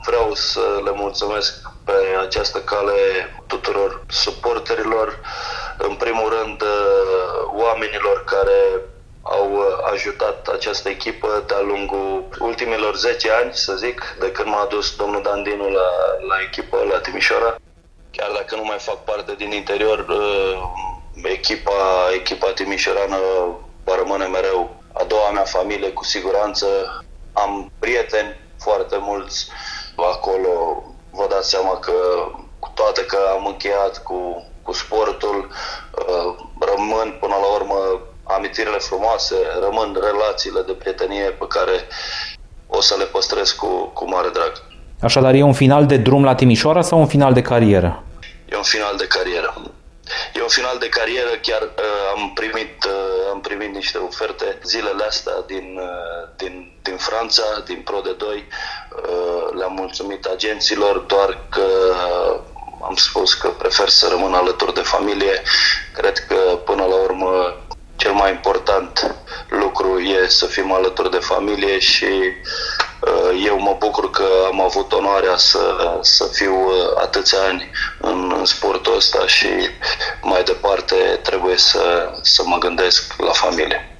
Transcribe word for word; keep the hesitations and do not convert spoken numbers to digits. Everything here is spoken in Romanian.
vreau să le mulțumesc pe această cale tuturor suporterilor, în primul rând oamenilor care au ajutat această echipă de-a lungul ultimilor zece ani, să zic, de când m-a adus domnul Dan Dinu la, la echipă, la Timișoara. Chiar dacă nu mai fac parte din interior, echipa, echipa timișorană va rămâne mereu a doua mea familie, cu siguranță. Am prieteni foarte mulți acolo. Vă dați seama că, cu toate că am încheiat cu, cu sportul, rămân până la urmă amintirile frumoase, rămân relațiile de prietenie pe care o să le păstrez cu, cu mare drag. Așadar, e un final de drum la Timișoara sau un final de carieră? E un final de carieră. E un final de carieră, chiar uh, am primit uh, am primit niște oferte zilele astea din, uh, din, din Franța, din Pro D doi. Uh, le-am mulțumit agenților, doar că uh, am spus că prefer să rămân alături de familie. Cred că până la urmă cel mai important lucru e să fim alături de familie și uh, eu mă bucur că am avut onoarea să, să fiu uh, atâția ani în, în sportul ăsta și mai departe trebuie să, să mă gândesc la familie.